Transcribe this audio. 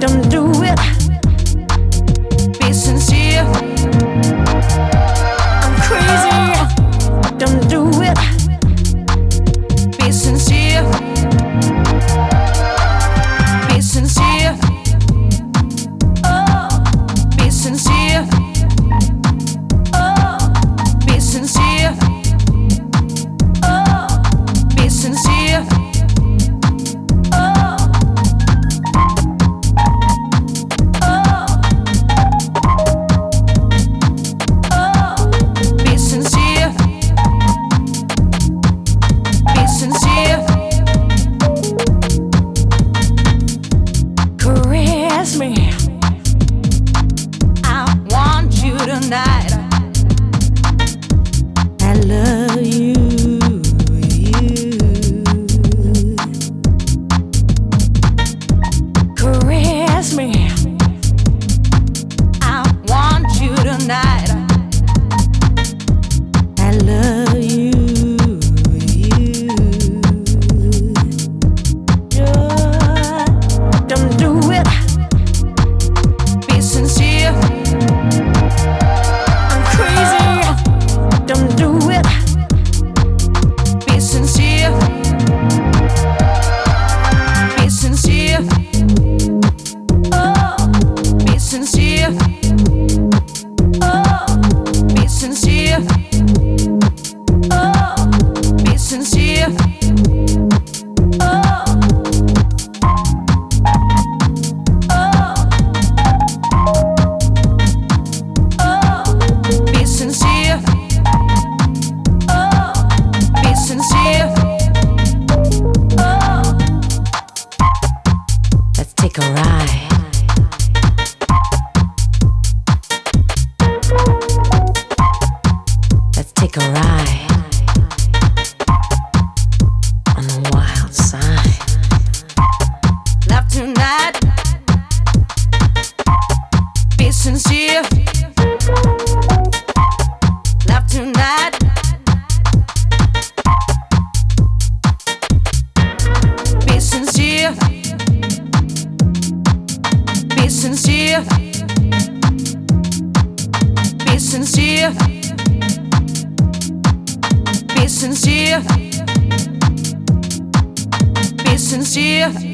Don't do it. Be sincere. I'm crazy. Don't do it. Be sincere. Be sincere. Oh, be sincere. Oh, be sincere. Oh, be sincere. Oh, be sincere. Be sincere. Caress me. I want you tonight. I love you. Caress me. I want you tonight. I love you. Don't do it. Be sincere. I'm crazy. Don't do it. Be sincere. Be sincere. Oh, be sincere. Oh, be sincere. Oh, be sincere. Oh, be sincere. Oh, be sincere. Oh, let's take a ride. Let's take a ride on the wild side. Love tonight. Be sincere. Love tonight. Be sincere. Be sincere. Be sincere. Be sincere. Be sincere.